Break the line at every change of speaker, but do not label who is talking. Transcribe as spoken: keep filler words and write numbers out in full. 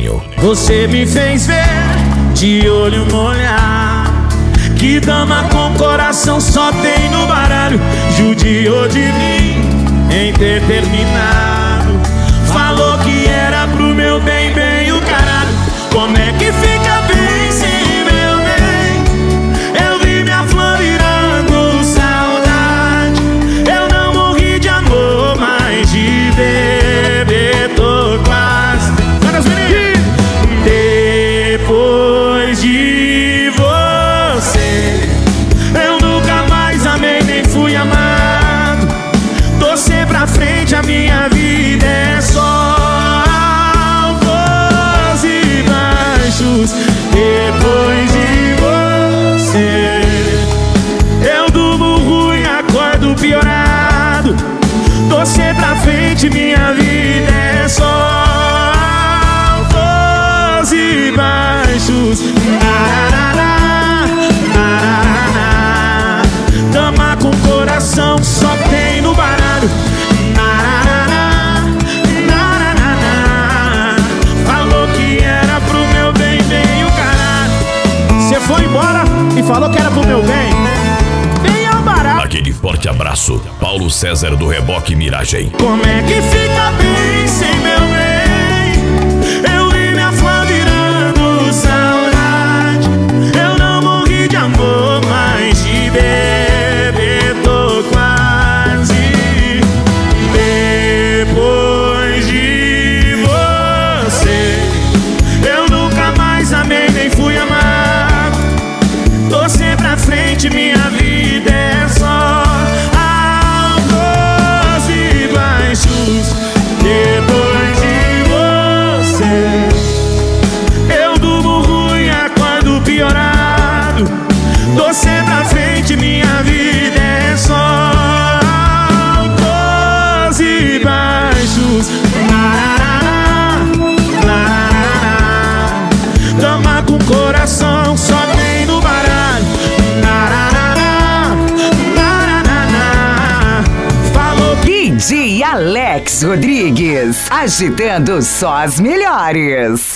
Pedrinho.
Você me fez ver de olho molhado, que dama com coração só tem no baralho. Judiou de mim em ter terminado, falou que era pro meu bem, bem o caralho. Como é que fica bem sem meu bem? Eu vi minha flor virando saudade. Eu não morri de amor, mas de beber tô quase. Depois de você, eu nunca mais amei nem fui amado. Tô sempre pra frente, a minha vida é só altos e baixos. Depois de você, eu durmo ruim, acordo piorado. Tô sempre pra frente, minha vida é só altos e baixos. Narará, narará. Dama com coração só tem no baralho. Narará, narará. Falou que era pro meu bem, bem o caralho. Cê foi embora e falou que era pro meu bem. Bem ao baralho.
Aquele forte abraço, Paulo César do Reboque Miragem.
Como é que fica bem sem meu bem? Eu vi minha flor virando saudade. Eu não morri de amor, mas de beber tô quase. Depois de você, eu nunca mais amei nem fui amado. Tô sempre à frente, minha vida é só altos e baixos. Depois de você, eu durmo ruim, acordo piorado. Tô sempre à frente, minha vida é só altos e baixos. Narará, narará. Dama com coração só tem no baralho. Narará, narará. Falou que
D J Alex Rodrigues, agitando só as melhores.